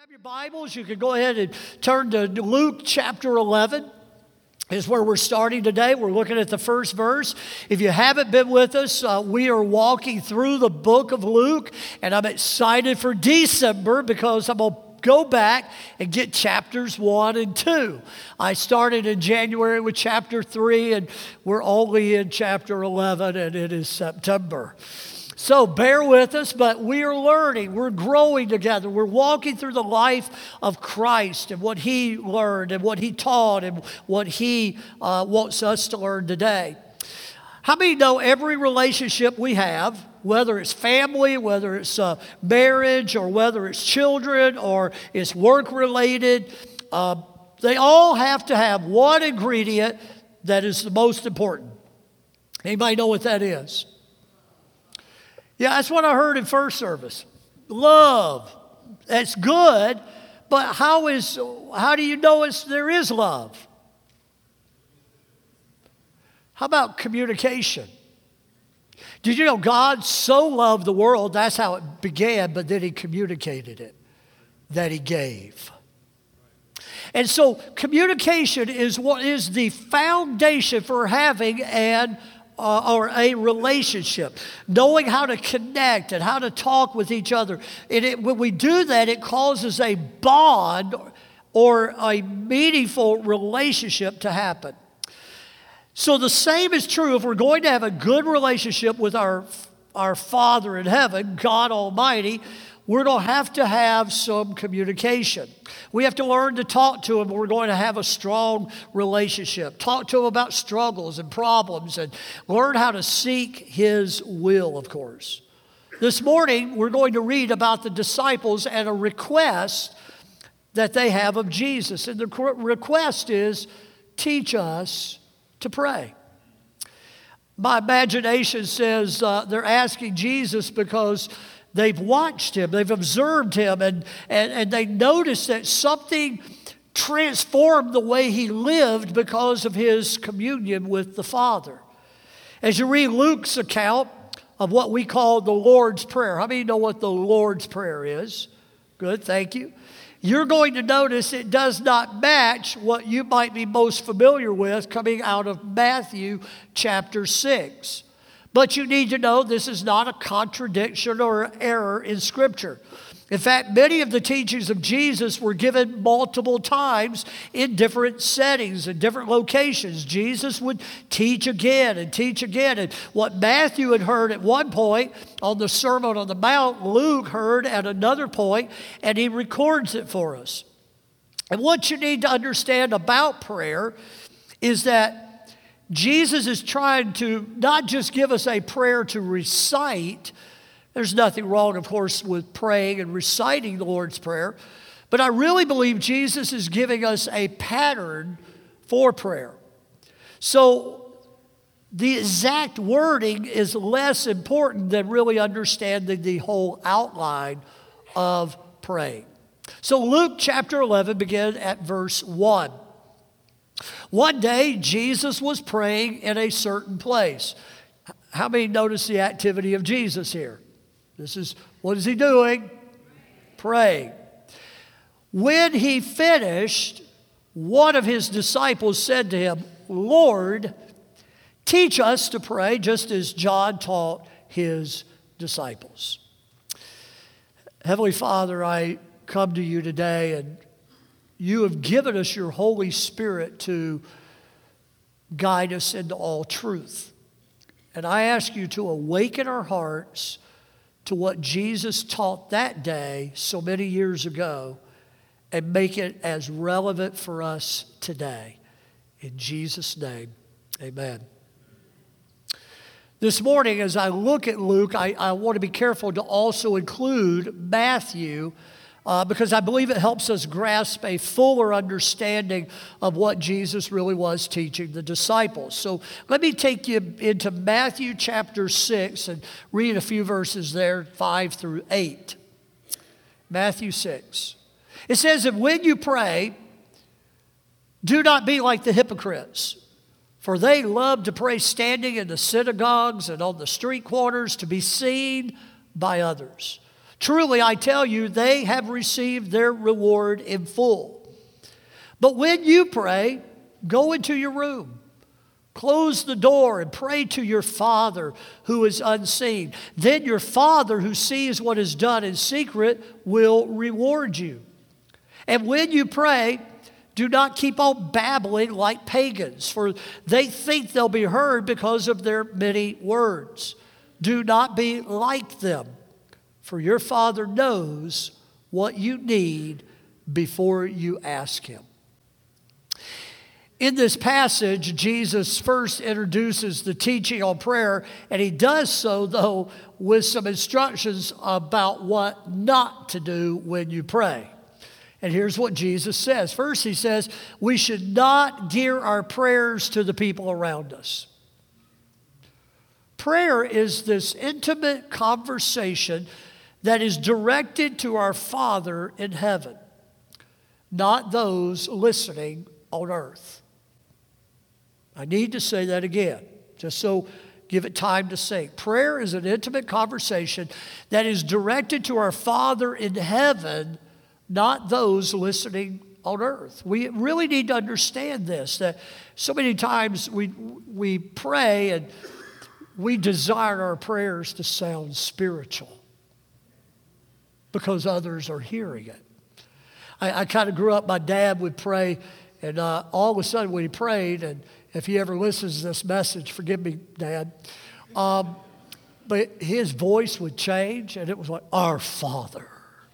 Grab your Bibles. You can go ahead and turn to Luke chapter 11 is where we're starting today. We're looking at the first verse. If you haven't been with us, we are walking through the book of Luke, and I'm excited for December because I'm going to go back and get chapters 1 and 2. I started in January with chapter 3, and we're only in chapter 11, and it is September. So bear with us, but we are learning, we're growing together, we're walking through the life of Christ and what He learned and what He taught and what He wants us to learn today. How many know every relationship we have, whether it's family, whether it's marriage, or whether it's children, or it's work-related, they all have to have one ingredient that is the most important. Anybody know what that is? Yeah, that's what I heard in first service. Love. That's good, but how do you know there is love? How about communication? Did you know God so loved the world, that's how it began, but then He communicated it, that He gave. And so communication is what is the foundation for having a relationship, knowing how to connect and how to talk with each other. When we do that, it causes a bond or a meaningful relationship to happen. So the same is true if we're going to have a good relationship with our Father in heaven, God Almighty. We're going to have some communication. We have to learn to talk to Him. We're going to have a strong relationship. Talk to Him about struggles and problems and learn how to seek His will, of course. This morning, we're going to read about the disciples and a request that they have of Jesus. And the request is, teach us to pray. My imagination says they're asking Jesus because they've watched Him, they've observed Him, and they noticed that something transformed the way He lived because of His communion with the Father. As you read Luke's account of what we call the Lord's Prayer, how many know what the Lord's Prayer is? Good, thank you. You're going to notice it does not match what you might be most familiar with coming out of Matthew chapter 6. But you need to know this is not a contradiction or error in Scripture. In fact, many of the teachings of Jesus were given multiple times in different settings and different locations. Jesus would teach again and teach again. And what Matthew had heard at one point on the Sermon on the Mount, Luke heard at another point, and he records it for us. And what you need to understand about prayer is that Jesus is trying to not just give us a prayer to recite. There's nothing wrong, of course, with praying and reciting the Lord's Prayer. But I really believe Jesus is giving us a pattern for prayer. So the exact wording is less important than really understanding the whole outline of praying. So Luke chapter 11 begins at verse 1. One day, Jesus was praying in a certain place. How many notice the activity of Jesus here? What is He doing? Praying. When He finished, one of His disciples said to Him, Lord, teach us to pray just as John taught his disciples. Heavenly Father, I come to You today, and You have given us Your Holy Spirit to guide us into all truth. And I ask You to awaken our hearts to what Jesus taught that day so many years ago and make it as relevant for us today. In Jesus' name, amen. This morning, as I look at Luke, I want to be careful to also include Matthew because I believe it helps us grasp a fuller understanding of what Jesus really was teaching the disciples. So let me take you into Matthew chapter 6 and read a few verses there, 5 through 8. Matthew 6. It says that when you pray, do not be like the hypocrites, for they love to pray standing in the synagogues and on the street corners to be seen by others. Truly, I tell you, they have received their reward in full. But when you pray, go into your room, close the door, and pray to your Father who is unseen. Then your Father who sees what is done in secret will reward you. And when you pray, do not keep on babbling like pagans, for they think they'll be heard because of their many words. Do not be like them, for your Father knows what you need before you ask Him. In this passage, Jesus first introduces the teaching on prayer, and He does so, though, with some instructions about what not to do when you pray. And here's what Jesus says. First, He says, we should not gear our prayers to the people around us. Prayer is this intimate conversation that is directed to our Father in heaven, not those listening on earth. I need to say that again, just so give it time to sink. Prayer is an intimate conversation that is directed to our Father in heaven, not those listening on earth. We really need to understand this, that so many times we pray and we desire our prayers to sound spiritual because others are hearing it. I kind of grew up, my dad would pray, and all of a sudden when he prayed, and if he ever listens to this message, forgive me, Dad, but his voice would change, and it was like, our Father.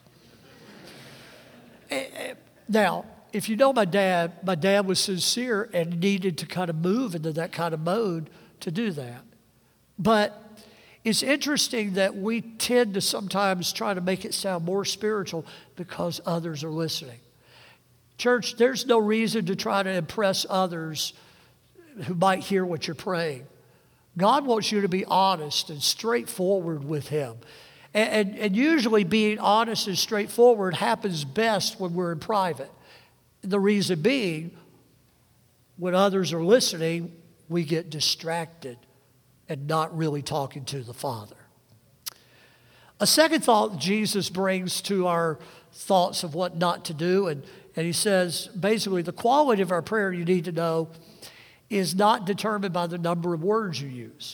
Now, if you know my dad was sincere and needed to kind of move into that kind of mode to do that. But it's interesting that we tend to sometimes try to make it sound more spiritual because others are listening. Church, there's no reason to try to impress others who might hear what you're praying. God wants you to be honest and straightforward with Him. And usually being honest and straightforward happens best when we're in private. The reason being, when others are listening, we get distracted and not really talking to the Father. A second thought Jesus brings to our thoughts of what not to do, and He says, basically, the quality of our prayer, you need to know, is not determined by the number of words you use.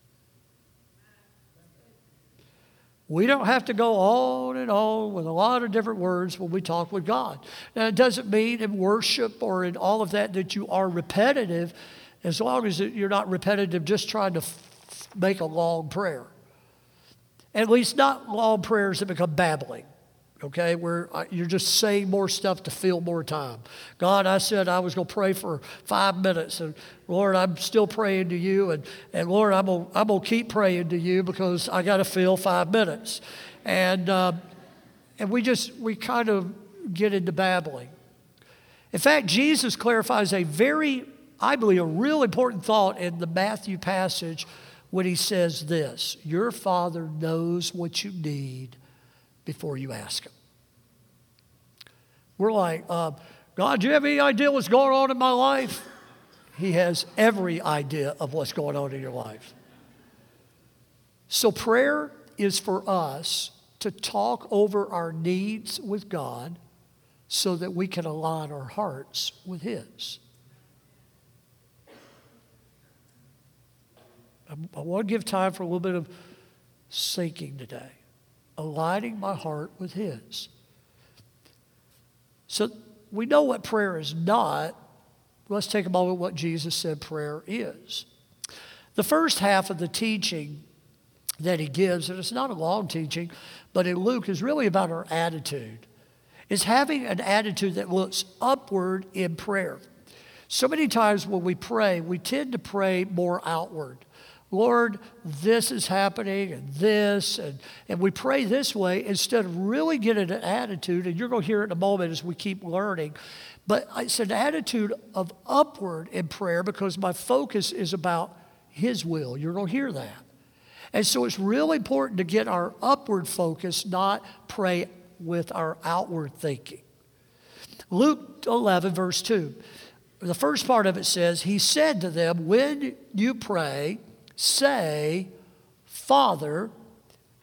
We don't have to go on and on with a lot of different words when we talk with God. Now, it doesn't mean in worship or in all of that you are repetitive, as long as you're not repetitive just trying to make a long prayer. At least not long prayers that become babbling, okay, where you're just saying more stuff to fill more time. God, I said I was going to pray for 5 minutes, and Lord, I'm still praying to you, and Lord, I'm going to keep praying to you because I got to fill 5 minutes. And we kind of get into babbling. In fact, Jesus clarifies I believe, a real important thought in the Matthew passage when He says this: your Father knows what you need before you ask Him. We're like, God, do you have any idea what's going on in my life? He has every idea of what's going on in your life. So prayer is for us to talk over our needs with God so that we can align our hearts with His. I want to give time for a little bit of sinking today. Aligning my heart with His. So we know what prayer is not. Let's take a moment what Jesus said prayer is. The first half of the teaching that He gives, and it's not a long teaching, but in Luke, is really about our attitude. It's having an attitude that looks upward in prayer. So many times when we pray, we tend to pray more outward. Lord, this is happening and this, and we pray this way instead of really getting an attitude, and you're going to hear it in a moment as we keep learning, but it's an attitude of upward in prayer because my focus is about His will. You're going to hear that. And so it's really important to get our upward focus, not pray with our outward thinking. Luke 11, verse 2, the first part of it says, He said to them, when you pray, say, Father,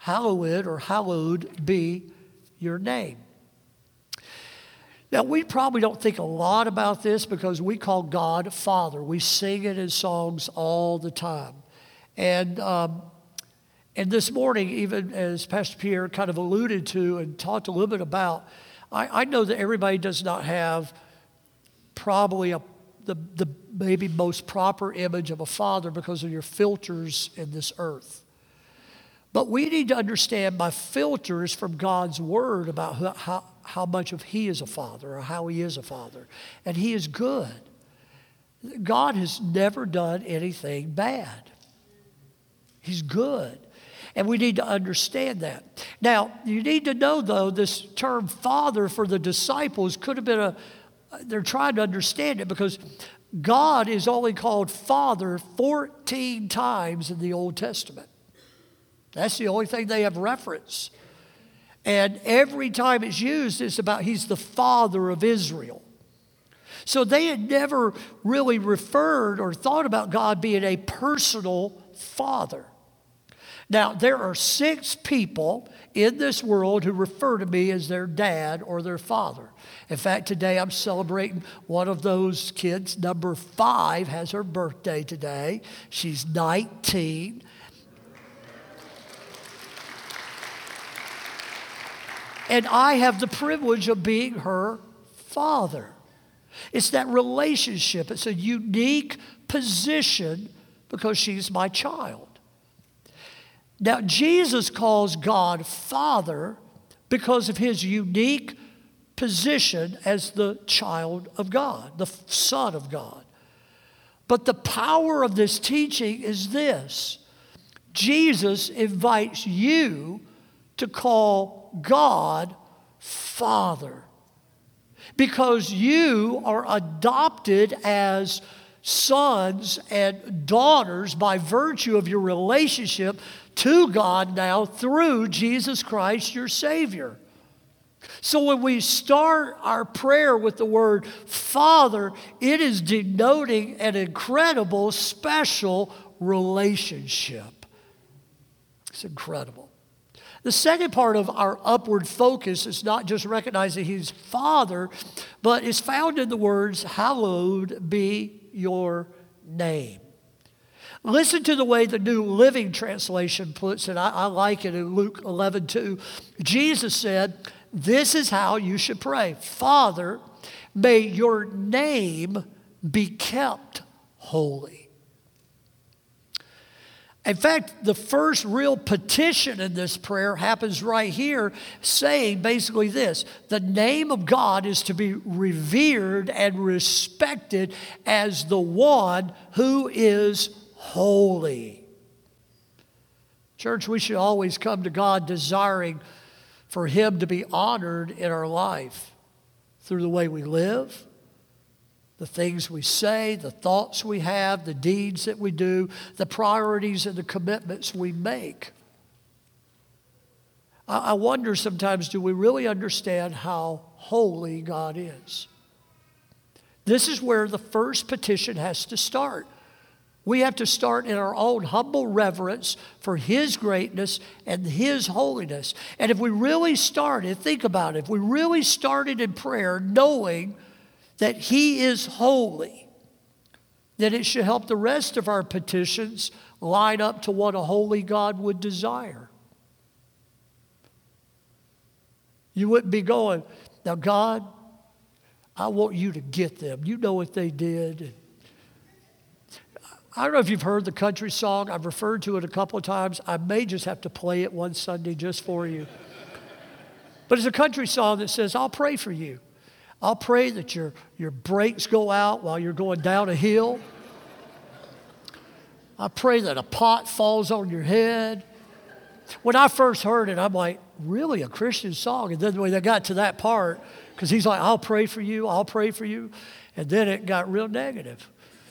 hallowed be your name. Now, we probably don't think a lot about this because we call God Father. We sing it in songs all the time. And this morning, even as Pastor Pierre kind of alluded to and talked a little bit about, I know that everybody does not have probably the maybe most proper image of a father because of your filters in this earth. But we need to understand by filters from God's Word about how much of He is a father or how He is a father. And He is good. God has never done anything bad. He's good. And we need to understand that. Now, you need to know, though, this term father for the disciples could have been they're trying to understand it because God is only called Father 14 times in the Old Testament. That's the only thing they have reference. And every time it's used, it's about He's the Father of Israel. So they had never really referred or thought about God being a personal father. Now, there are 6 people in this world who refer to me as their dad or their father. In fact, today I'm celebrating one of those kids. Number 5 has her birthday today. She's 19. And I have the privilege of being her father. It's that relationship. It's a unique position because she's my child. Now, Jesus calls God Father because of His unique position as the child of God, the Son of God. But the power of this teaching is this. Jesus invites you to call God Father because you are adopted as sons and daughters by virtue of your relationship to God now through Jesus Christ, your Savior. So when we start our prayer with the word Father, it is denoting an incredible, special relationship. It's incredible. The second part of our upward focus is not just recognizing He's Father, but is found in the words, hallowed be your name. Listen to the way the New Living Translation puts it. I like it in Luke 11:2. Jesus said, this is how you should pray. Father, may your name be kept holy. In fact, the first real petition in this prayer happens right here, saying basically this: the name of God is to be revered and respected as the one who is holy. Church, we should always come to God desiring for Him to be honored in our life through the way we live, the things we say, the thoughts we have, the deeds that we do, the priorities and the commitments we make. I wonder sometimes, do we really understand how holy God is? This is where the first petition has to start. We have to start in our own humble reverence for His greatness and His holiness. And if we really started, think about it, if we really started in prayer knowing that He is holy, then it should help the rest of our petitions line up to what a holy God would desire. You wouldn't be going, now God, I want you to get them. You know what they did. I don't know if you've heard the country song. I've referred to it a couple of times. I may just have to play it one Sunday just for you. But it's a country song that says, I'll pray for you. I'll pray that your brakes go out while you're going down a hill. I pray that a pot falls on your head. When I first heard it, I'm like, really, a Christian song? And then when they got to that part, because he's like, I'll pray for you, I'll pray for you. And then it got real negative.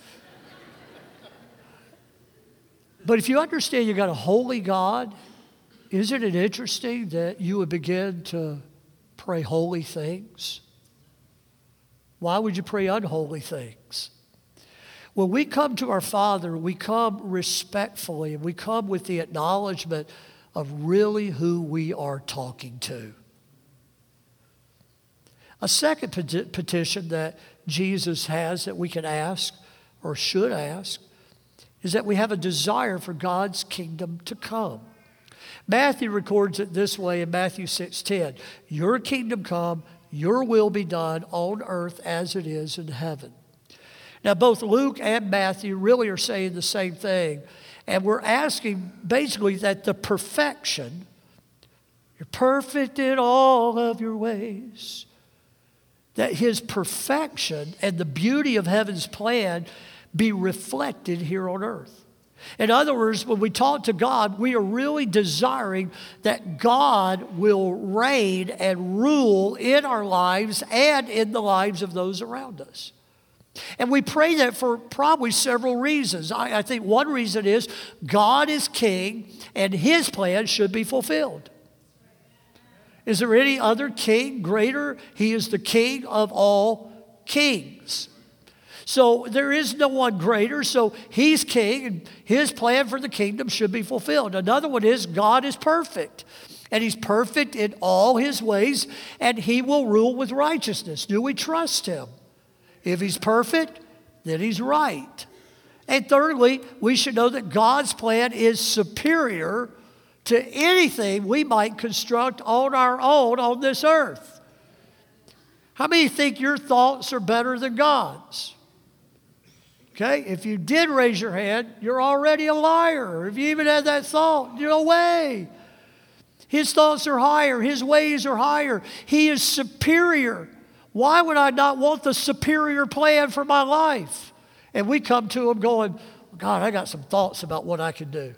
But if you understand you got a holy God, isn't it interesting that you would begin to pray holy things? Why would you pray unholy things? When we come to our Father, we come respectfully, and we come with the acknowledgement of really who we are talking to. A second petition that Jesus has that we can ask or should ask is that we have a desire for God's kingdom to come. Matthew records it this way in Matthew 6:10. Your kingdom come, your will be done on earth as it is in heaven. Now, both Luke and Matthew really are saying the same thing. And we're asking basically that the perfection, you're perfect in all of your ways, that his perfection and the beauty of heaven's plan be reflected here on earth. In other words, when we talk to God, we are really desiring that God will reign and rule in our lives and in the lives of those around us. And we pray that for probably several reasons. I think one reason is God is king and his plan should be fulfilled. Is there any other king greater? He is the king of all kings. So there is no one greater. So he's king and his plan for the kingdom should be fulfilled. Another one is God is perfect. And he's perfect in all his ways and he will rule with righteousness. Do we trust him? If he's perfect, then he's right. And thirdly, we should know that God's plan is superior to anything we might construct on our own on this earth. How many think your thoughts are better than God's? Okay, if you did raise your hand, you're already a liar. If you even had that thought, no way. His thoughts are higher. His ways are higher. He is superior. Why would I not want the superior plan for my life? And we come to him going, God, I got some thoughts about what I could do.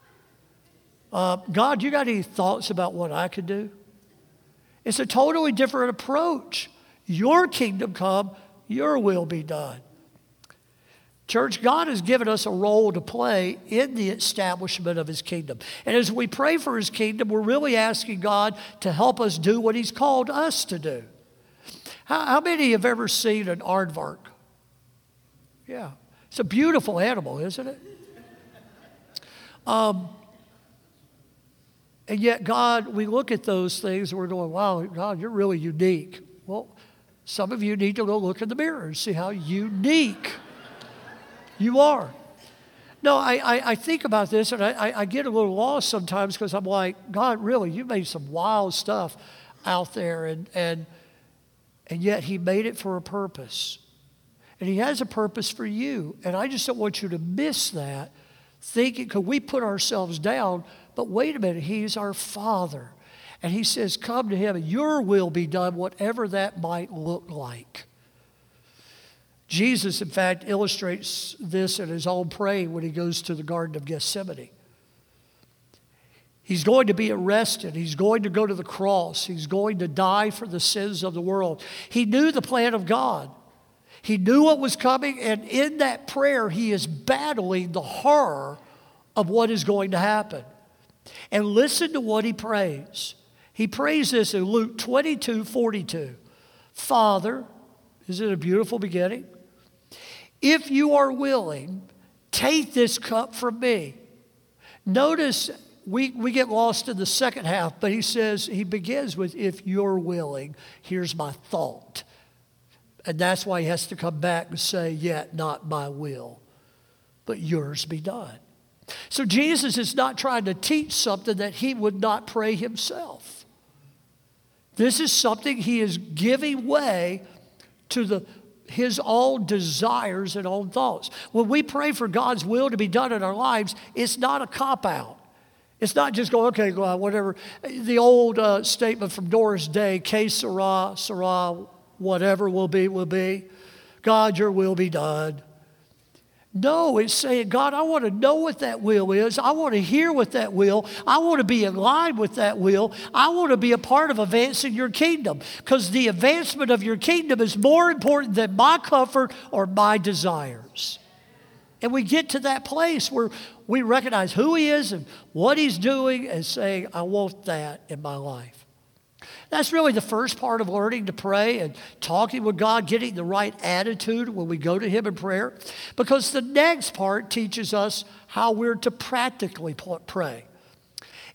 God, you got any thoughts about what I could do? It's a totally different approach. Your kingdom come, your will be done. Church, God has given us a role to play in the establishment of his kingdom. And as we pray for his kingdom, we're really asking God to help us do what he's called us to do. How many have ever seen an aardvark? Yeah. It's a beautiful animal, isn't it? And yet, God, we look at those things and we're going, wow, God, you're really unique. Well, some of you need to go look in the mirror and see how unique you are. No, I think about this and I get a little lost sometimes because I'm like, God, really, you made some wild stuff out there and yet he made it for a purpose. And he has a purpose for you. And I just don't want you to miss that, thinking, because we put ourselves down, but wait a minute, he's our Father. And he says, come to him and your will be done, whatever that might look like. Jesus, in fact, illustrates this in his own praying when he goes to the Garden of Gethsemane. He's going to be arrested. He's going to go to the cross. He's going to die for the sins of the world. He knew the plan of God. He knew what was coming, and in that prayer, he is battling the horror of what is going to happen. And listen to what he prays. He prays this in Luke 22:42. Father, isn't it a beautiful beginning? If you are willing, take this cup from me. Notice we get lost in the second half, but he begins with, if you're willing, here's my thought. And that's why he has to come back and say, yet not my will, but yours be done. So Jesus is not trying to teach something that he would not pray himself. This is something he is giving way to his own desires and own thoughts. When we pray for God's will to be done in our lives, it's not a cop-out. It's not just going, okay, God, whatever. The old statement from Doris Day, que sera, sera, whatever will be, will be. God, your will be done. No, it's saying, God, I want to know what that will is. I want to hear what that will. I want to be in line with that will. I want to be a part of advancing your kingdom, because the advancement of your kingdom is more important than my comfort or my desires. And we get to that place where we recognize who he is and what he's doing and saying, I want that in my life. That's really the first part of learning to pray and talking with God, getting the right attitude when we go to him in prayer. Because the next part teaches us how we're to practically pray.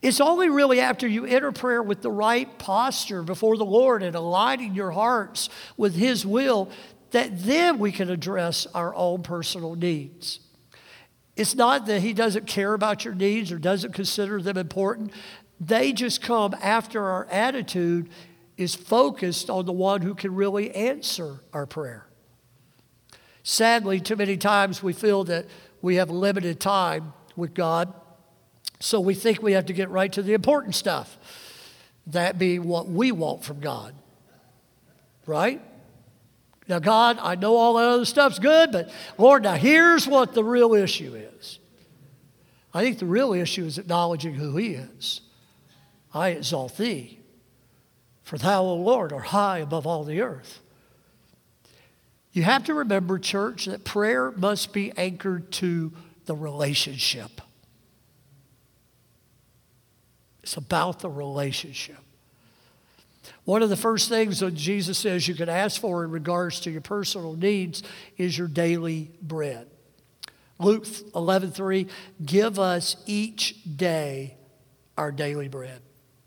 It's only really after you enter prayer with the right posture before the Lord and aligning your hearts with His will that then we can address our own personal needs. It's not that He doesn't care about your needs or doesn't consider them important. They just come after our attitude is focused on the one who can really answer our prayer. Sadly, too many times we feel that we have limited time with God, so we think we have to get right to the important stuff. That being what we want from God. Right? Now, God, I know all that other stuff's good, but Lord, now here's what the real issue is. I think the real issue is acknowledging who He is. I exalt Thee, for Thou, O Lord, art high above all the earth. You have to remember, church, that prayer must be anchored to the relationship. It's about the relationship. One of the first things that Jesus says you can ask for in regards to your personal needs is your daily bread. Luke 11:3, give us each day our daily bread.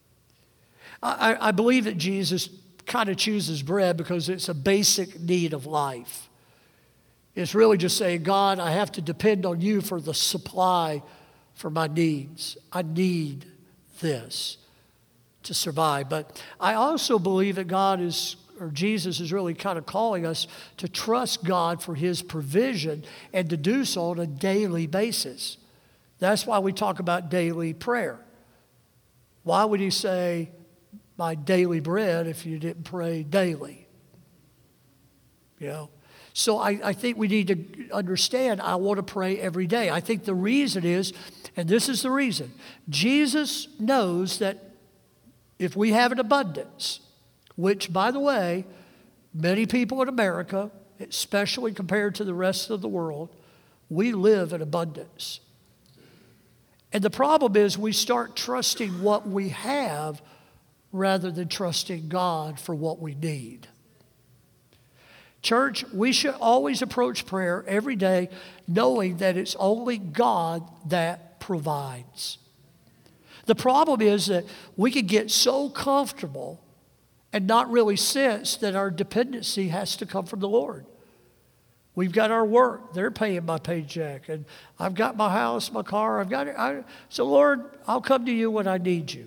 I believe that Jesus kind of chooses bread because it's a basic need of life. It's really just saying, God, I have to depend on You for the supply for my needs. I need this to survive. But I also believe that Jesus is really kind of calling us to trust God for His provision and to do so on a daily basis. That's why we talk about daily prayer. Why would He say, my daily bread, if you didn't pray daily? You know? So I think we need to understand, I want to pray every day. I think the reason is, and this is the reason, Jesus knows that if we have an abundance, which, by the way, many people in America, especially compared to the rest of the world, we live in abundance. And the problem is we start trusting what we have rather than trusting God for what we need. Church, we should always approach prayer every day knowing that it's only God that provides. The problem is that we can get so comfortable and not really sense that our dependency has to come from the Lord. We've got our work. They're paying my paycheck. And I've got my house, my car. I've got it. So, Lord, I'll come to You when I need You.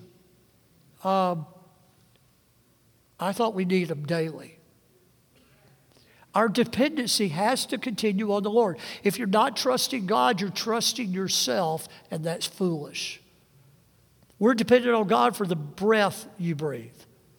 I thought we need Him daily. Our dependency has to continue on the Lord. If you're not trusting God, you're trusting yourself, and that's foolish. We're dependent on God for the breath you breathe.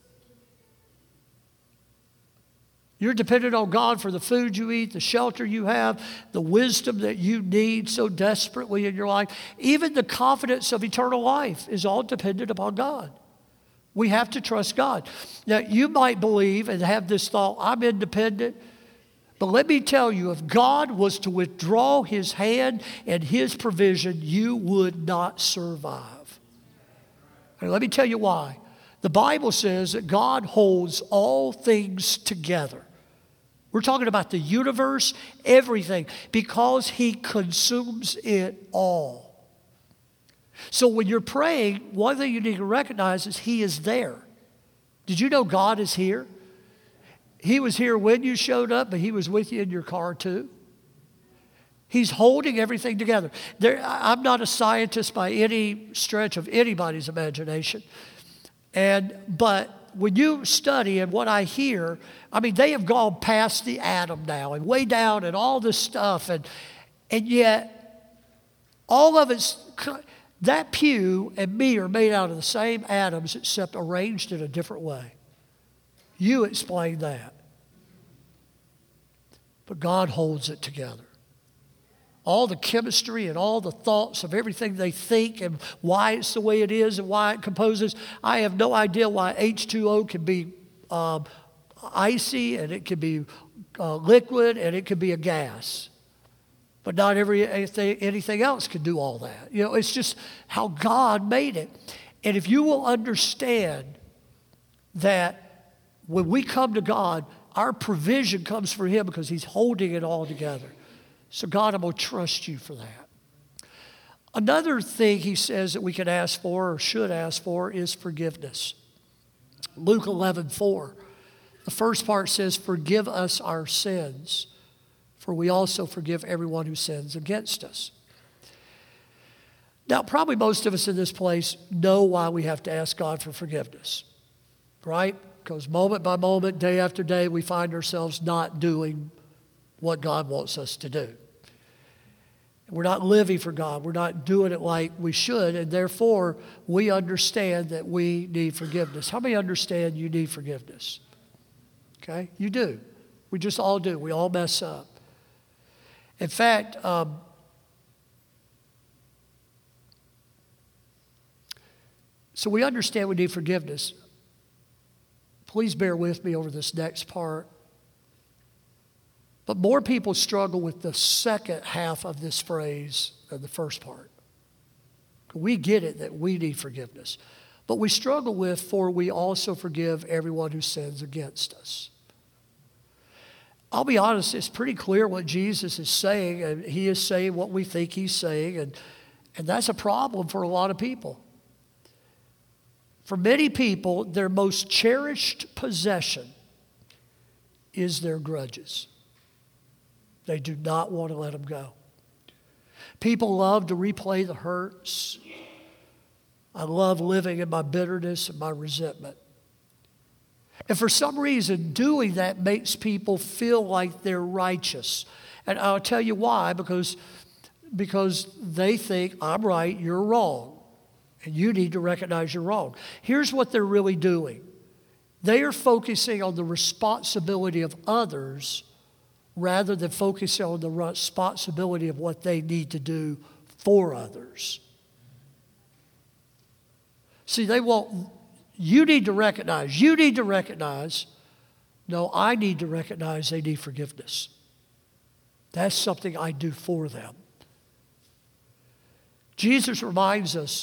You're dependent on God for the food you eat, the shelter you have, the wisdom that you need so desperately in your life. Even the confidence of eternal life is all dependent upon God. We have to trust God. Now, you might believe and have this thought, I'm independent. But let me tell you, if God was to withdraw His hand and His provision, you would not survive. And let me tell you why. The Bible says that God holds all things together. We're talking about the universe, everything, because He consumes it all. So when you're praying, one thing you need to recognize is He is there. Did you know God is here? He was here when you showed up, but He was with you in your car too. He's holding everything together. I'm not a scientist by any stretch of anybody's imagination. But when you study and what I hear, I mean, they have gone past the atom now and way down and all this stuff. And yet, all of it's, that pew and me are made out of the same atoms except arranged in a different way. You explain that. But God holds it together. All the chemistry and all the thoughts of everything they think and why it's the way it is and why it composes. I have no idea why H2O can be icy and it can be liquid and it can be a gas. But not anything else can do all that. You know, it's just how God made it. And if you will understand that when we come to God, our provision comes from Him because He's holding it all together. So God, I'm going to trust You for that. Another thing he says that we can ask for or should ask for is forgiveness. Luke 11:4. The first part says, "Forgive us our sins, for we also forgive everyone who sins against us." Now, probably most of us in this place know why we have to ask God for forgiveness, right? Because moment by moment, day after day, we find ourselves not doing what God wants us to do. We're not living for God. We're not doing it like we should, and therefore, we understand that we need forgiveness. How many understand you need forgiveness? Okay, you do. We just all do. We all mess up. In fact, so we understand we need forgiveness. Please bear with me over this next part. But more people struggle with the second half of this phrase than the first part. We get it that we need forgiveness. But we struggle with, "For we also forgive everyone who sins against us." I'll be honest, it's pretty clear what Jesus is saying, and he is saying what we think he's saying, and that's a problem for a lot of people. For many people, their most cherished possession is their grudges. They do not want to let them go. People love to replay the hurts. I love living in my bitterness and my resentment. And for some reason, doing that makes people feel like they're righteous. And I'll tell you why, because they think, "I'm right, you're wrong. And you need to recognize you're wrong." Here's what they're really doing. They are focusing on the responsibility of others rather than focusing on the responsibility of what they need to do for others. See, you need to recognize, no, I need to recognize they need forgiveness. That's something I do for them. Jesus reminds us,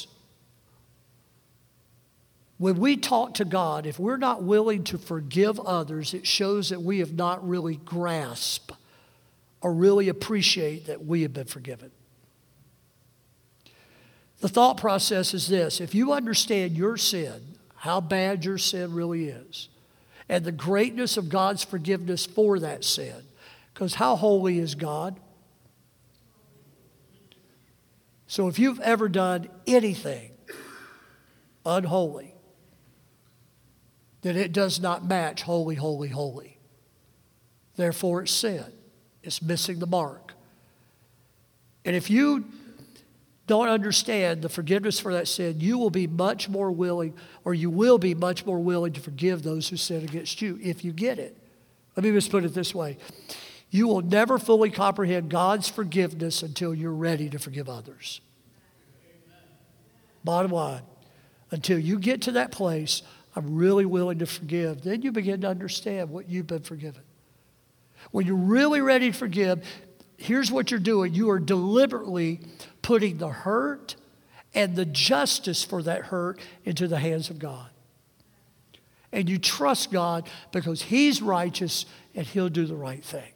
when we talk to God, if we're not willing to forgive others, it shows that we have not really grasped or really appreciate that we have been forgiven. The thought process is this: if you understand your sin, how bad your sin really is, and the greatness of God's forgiveness for that sin, because how holy is God? So if you've ever done anything unholy, then it does not match holy, holy, holy. Therefore, it's sin. It's missing the mark. And if you don't understand the forgiveness for that sin, you will be much more willing to forgive those who sin against you if you get it. Let me just put it this way. You will never fully comprehend God's forgiveness until you're ready to forgive others. Bottom line, until you get to that place, I'm really willing to forgive, then you begin to understand what you've been forgiven. When you're really ready to forgive, here's what you're doing. You are deliberately putting the hurt and the justice for that hurt into the hands of God. And you trust God because He's righteous and He'll do the right thing.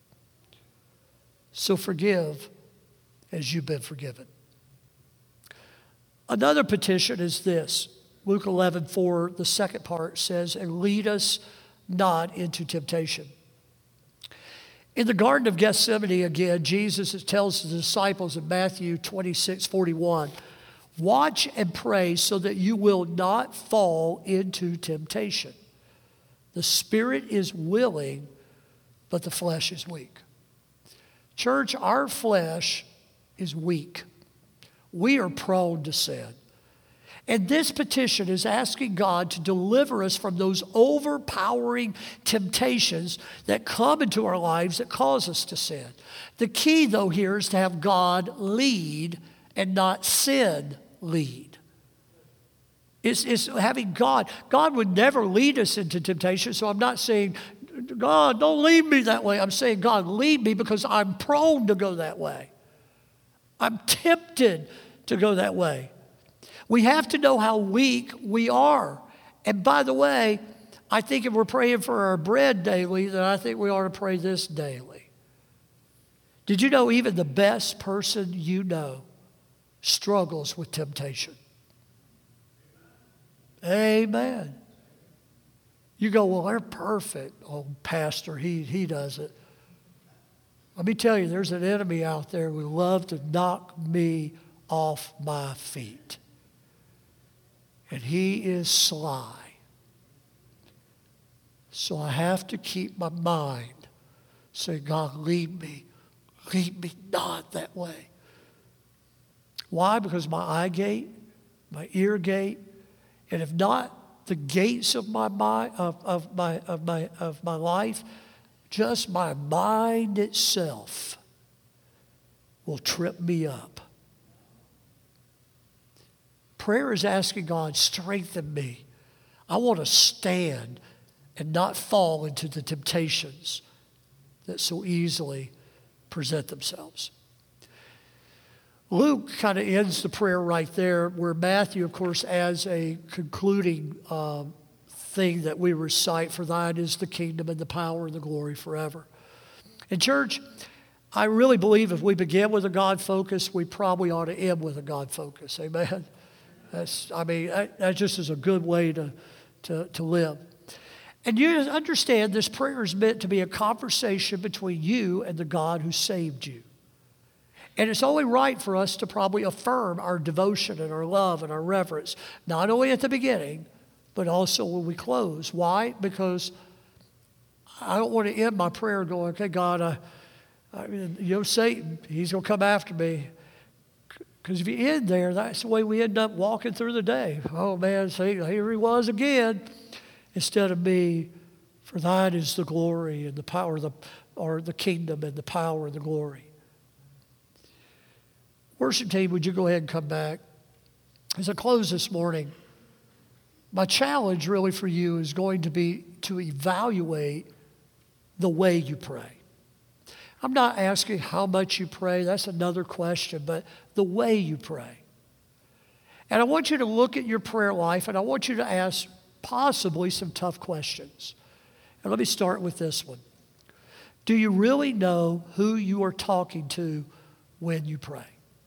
So forgive as you've been forgiven. Another petition is this. Luke 11:4, the second part says, "And lead us not into temptation." In the Garden of Gethsemane, again, Jesus tells the disciples in Matthew 26:41, "Watch and pray so that you will not fall into temptation. The spirit is willing, but the flesh is weak." Church, our flesh is weak. We are prone to sin. And this petition is asking God to deliver us from those overpowering temptations that come into our lives that cause us to sin. The key, though, here is to have God lead and not sin lead. It's having God. God would never lead us into temptation, so I'm not saying, "God, don't lead me that way." I'm saying, "God, lead me because I'm prone to go that way. I'm tempted to go that way." We have to know how weak we are. And by the way, I think if we're praying for our bread daily, then I think we ought to pray this daily. Did you know even the best person you know struggles with temptation. Amen. You go, well, they're perfect. Oh, Pastor, he does it. Let me tell you, there's an enemy out there who would love to knock me off my feet. And he is sly. So I have to keep my mind saying, God, lead me not that way. Why? Because my eye gate, my ear gate, and if not the gates of my mind, of my life, just my mind itself will trip me up. Prayer is asking God, strengthen me. I want to stand and not fall into the temptations that so easily present themselves. Luke kind of ends the prayer right there, where Matthew, of course, adds a concluding thing that we recite, for thine is the kingdom and the power and the glory forever. And church, I really believe if we begin with a God focus, we probably ought to end with a God focus. Amen? That just is a good way to live. And you understand this prayer is meant to be a conversation between you and the God who saved you. And it's only right for us to probably affirm our devotion and our love and our reverence, not only at the beginning, but also when we close. Why? Because I don't want to end my prayer going, okay, God, Satan, he's going to come after me. Because if you end there, that's the way we end up walking through the day. Oh, man, see, here he was again. Instead of me, for thine is the glory and the power, or the kingdom and the power and the glory. Worship team, would you go ahead and come back? As I close this morning, my challenge really for you is going to be to evaluate the way you pray. I'm not asking how much you pray. That's another question, but the way you pray. And I want you to look at your prayer life, and I want you to ask possibly some tough questions. And let me start with this one. Do you really know who you are talking to when you pray?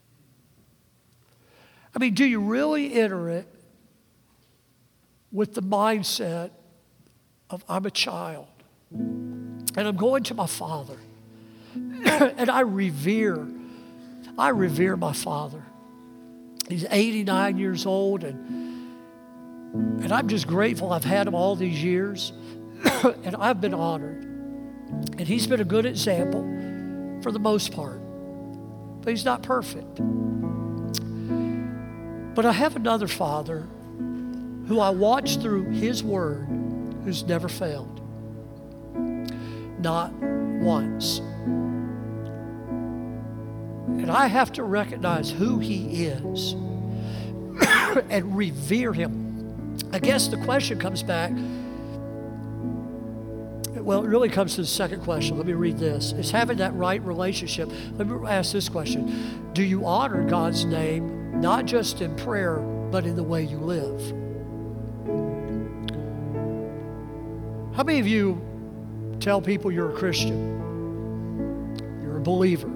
Do you really enter it with the mindset of I'm a child and I'm going to my Father and I revere my Father. He's 89 years old and I'm just grateful I've had him all these years and I've been honored. And he's been a good example for the most part, but he's not perfect. But I have another Father who I watched through his word, who's never failed. Not once. And I have to recognize who he is and revere him. I guess the question comes back, well, it really comes to the second question. Let me read this. It's having that right relationship. Let me ask this question. Do you honor God's name not just in prayer, but in the way you live? How many of you tell people you're a Christian? You're a believer.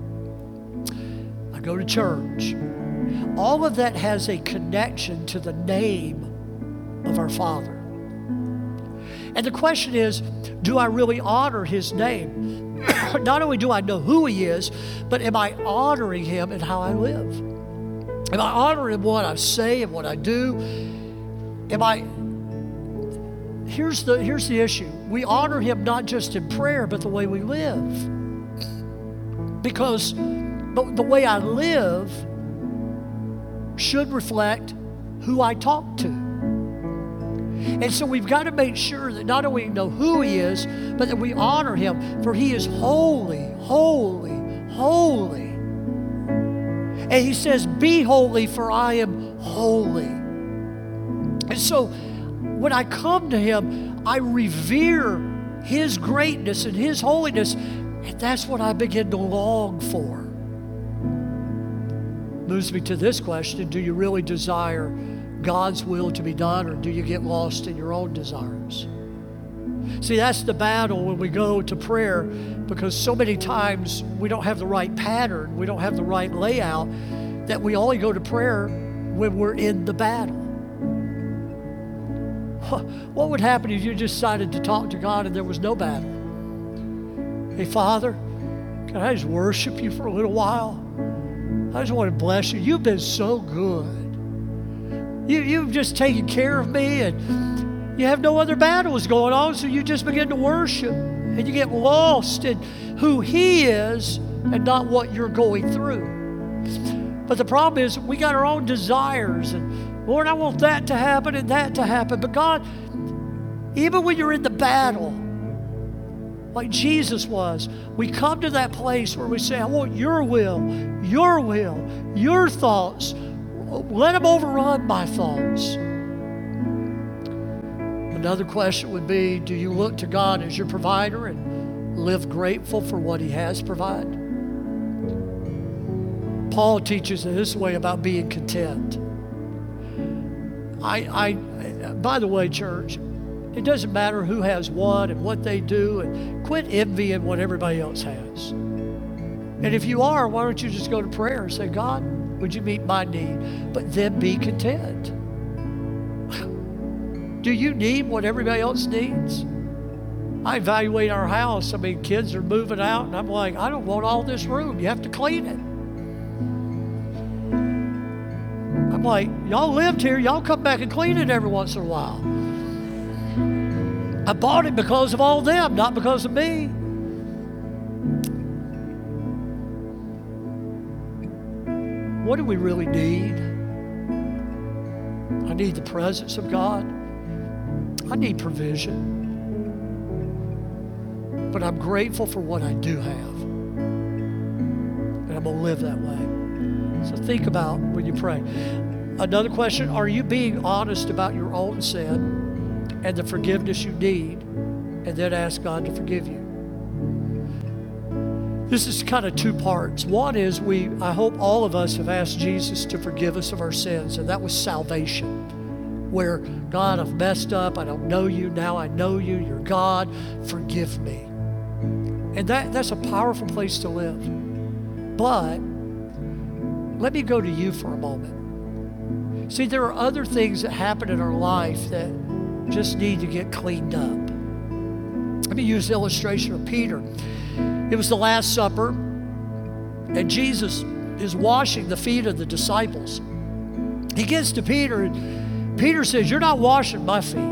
I go to church. All of that has a connection to the name of our Father. And the question is, do I really honor his name? Not only do I know who he is, but am I honoring him in how I live? Am I honoring what I say and what I do? Here's the issue. We honor him not just in prayer, but the way we live. Because the way I live should reflect who I talk to. And so we've got to make sure that not only we know who he is, but that we honor him, for he is holy, holy, holy. And he says, be holy, for I am holy. And so when I come to him, I revere his greatness and his holiness, and that's what I begin to long for. Moves me to this question: do you really desire God's will to be done, or do you get lost in your own desires? See, that's the battle when we go to prayer, because so many times we don't have the right pattern, we don't have the right layout, that we only go to prayer when we're in the battle. What would happen if you just decided to talk to God and there was no battle? Hey, Father, can I just worship you for a little while? I just want to bless you. You've been so good. You've just taken care of me, and you have no other battles going on, so you just begin to worship, and you get lost in who He is and not what you're going through. But the problem is we got our own desires, and Lord, I want that to happen and that to happen. But God, even when you're in the battle, like Jesus was, we come to that place where we say, I want your will, your thoughts. Let them overrun my thoughts. Another question would be, do you look to God as your provider and live grateful for what He has provided? Paul teaches in this way about being content. By the way, church, it doesn't matter who has what and what they do, and quit envying what everybody else has. And if you are, why don't you just go to prayer and say, God, would you meet my need? But then be content. Do you need what everybody else needs? I evaluate our house. I mean, kids are moving out, and I'm like, I don't want all this room. You have to clean it. I'm like, y'all lived here. Y'all come back and clean it every once in a while. I bought it because of all them, not because of me. What do we really need? I need the presence of God. I need provision. But I'm grateful for what I do have. And I'm going to live that way. So think about when you pray. Another question, are you being honest about your own sin and the forgiveness you need, and then ask God to forgive you? This is kind of two parts. One is I hope all of us have asked Jesus to forgive us of our sins, and that was salvation, where, God, I've messed up. I don't know you. Now I know you. You're God. Forgive me. And that's a powerful place to live. But let me go to you for a moment. See, there are other things that happen in our life that just need to get cleaned up. Let me use the illustration of Peter. It was the Last Supper, and Jesus is washing the feet of the disciples. He gets to Peter, and Peter says, you're not washing my feet.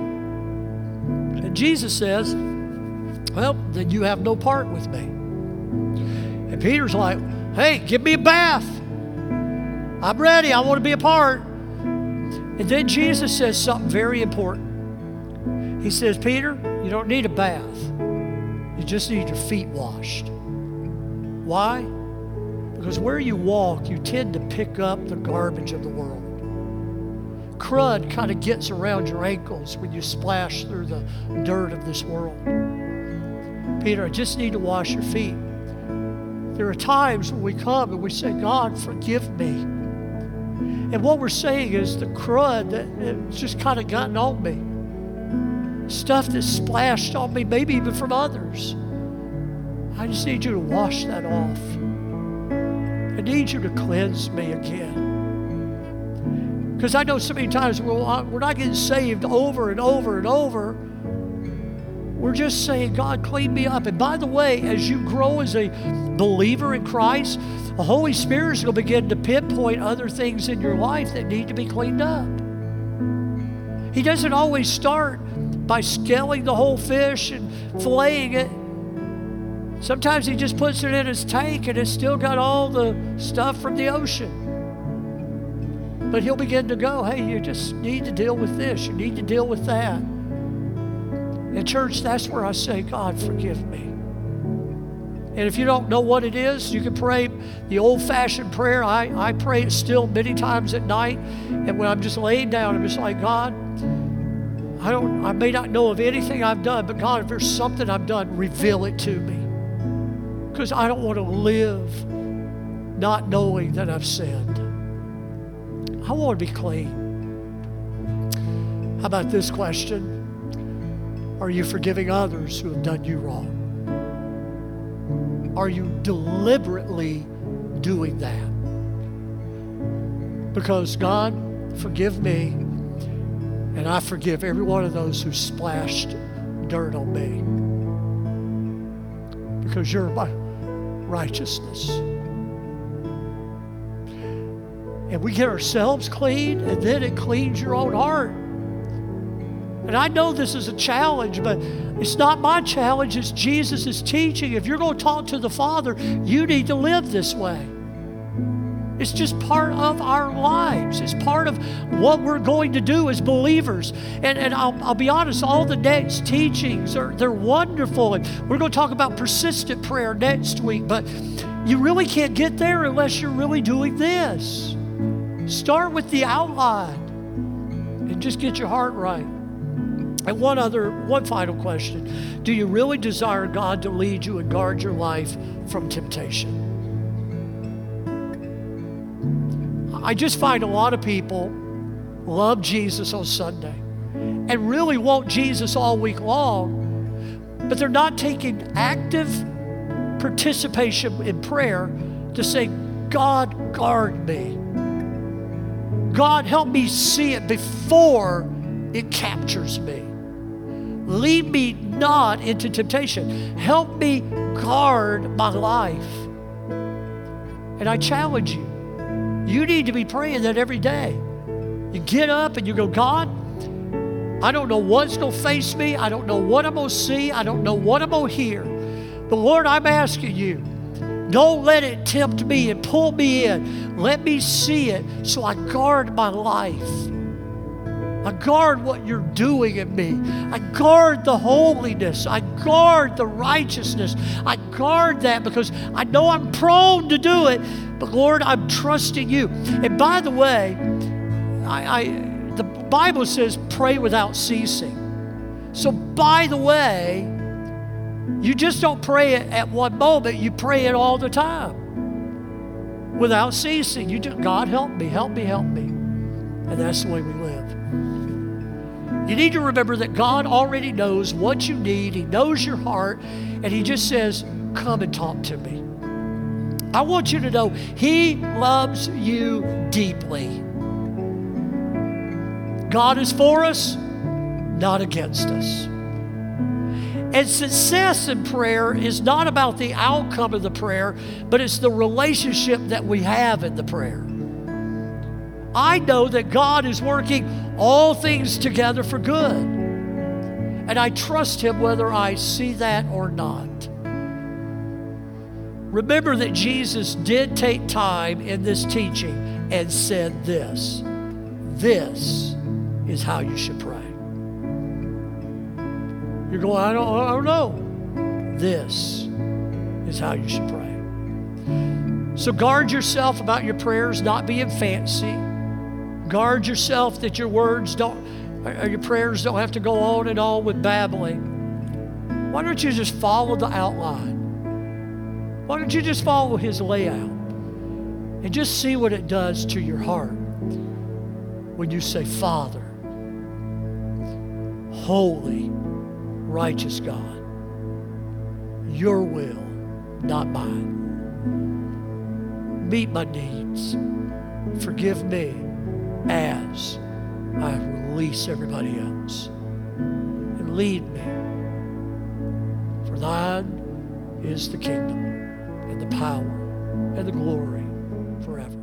And Jesus says, well, then you have no part with me. And Peter's like, hey, give me a bath. I'm ready. I want to be a part. And then Jesus says something very important. He says, Peter, you don't need a bath. You just need your feet washed. Why? Because where you walk, you tend to pick up the garbage of the world. Crud kind of gets around your ankles when you splash through the dirt of this world. Peter, I just need to wash your feet. There are times when we come and we say, God, forgive me. And what we're saying is the crud that's just kind of gotten on me. Stuff that's splashed on me, maybe even from others. I just need you to wash that off. I need you to cleanse me again. Because I know so many times we're not getting saved over and over and over. We're just saying, God, clean me up. And by the way, as you grow as a believer in Christ, the Holy Spirit is going to begin to pinpoint other things in your life that need to be cleaned up. He doesn't always start by scaling the whole fish and filleting it. Sometimes He just puts it in His tank and it's still got all the stuff from the ocean. But He'll begin to go, hey, you just need to deal with this. You need to deal with that. In church, that's where I say, God, forgive me. And if you don't know what it is, you can pray the old-fashioned prayer. I pray it still many times at night. And when I'm just laying down, I'm just like, God, I may not know of anything I've done, but God, if there's something I've done, reveal it to me. Because I don't want to live not knowing that I've sinned. I want to be clean. How about this question? Are you forgiving others who have done you wrong? Are you deliberately doing that? Because God, forgive me, and I forgive every one of those who splashed dirt on me. Because you're my righteousness. And we get ourselves clean, and then it cleans your own heart. And I know this is a challenge, but it's not my challenge, it's Jesus' teaching. If you're going to talk to the Father, you need to live this way. It's just part of our lives. It's part of what we're going to do as believers. And I'll be honest, all the next teachings, they're wonderful. And we're going to talk about persistent prayer next week. But you really can't get there unless you're really doing this. Start with the outline and just get your heart right. And one final question. Do you really desire God to lead you and guard your life from temptation? I just find a lot of people love Jesus on Sunday and really want Jesus all week long, but they're not taking active participation in prayer to say, God, guard me. God, help me see it before it captures me. Lead me not into temptation. Help me guard my life. And I challenge you. You need to be praying that every day. You get up and you go, God, I don't know what's going to face me. I don't know what I'm going to see. I don't know what I'm going to hear. But Lord, I'm asking you, don't let it tempt me and pull me in. Let me see it so I guard my life. I guard what you're doing in me. I guard the holiness. I guard the righteousness. I guard that because I know I'm prone to do it. But Lord, I'm trusting you. And by the way, the Bible says pray without ceasing. So by the way, you just don't pray it at one moment. You pray it all the time without ceasing. You just, God, help me, help me, help me. And that's the way we live. You need to remember that God already knows what you need. He knows your heart. And He just says, come and talk to me. I want you to know He loves you deeply. God is for us, not against us. And success in prayer is not about the outcome of the prayer, but it's the relationship that we have in the prayer. I know that God is working all things together for good. And I trust Him whether I see that or not. Remember that Jesus did take time in this teaching and said this. This is how you should pray. You're going, I don't know. This is how you should pray. So guard yourself about your prayers not being fancy. Guard yourself that your prayers don't have to go on and on with babbling. Why don't you just follow the outline? Why don't you just follow His layout and just see what it does to your heart when you say, Father, holy, righteous God, your will, not mine. Meet my needs. Forgive me as I release everybody else. And lead me. For thine is the kingdom and the power and the glory forever.